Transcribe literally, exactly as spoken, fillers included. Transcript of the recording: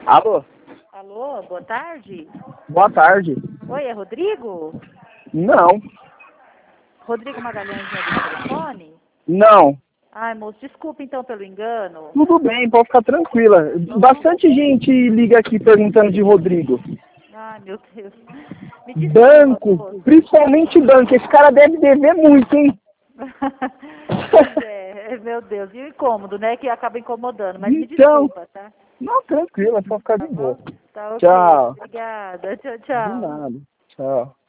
Alô? Alô, boa tarde. Boa tarde. Oi, é Rodrigo? Não. Rodrigo Magalhães não é do telefone? Não. Ai, moço, desculpa então pelo engano. Tudo bem, pode ficar tranquila. Bastante gente liga aqui perguntando de Rodrigo. Ai, meu Deus. Me desculpa, Banco, moço. principalmente banco. Esse cara deve dever muito, hein? Pois é, meu Deus. E o incômodo, né? Que acaba incomodando. Mas me Então, desculpa, tá? não, tranquila, pode ficar Tá de boa. bom? Tá ok. Tchau. Obrigada. Tchau, De tchau. nada. Tchau.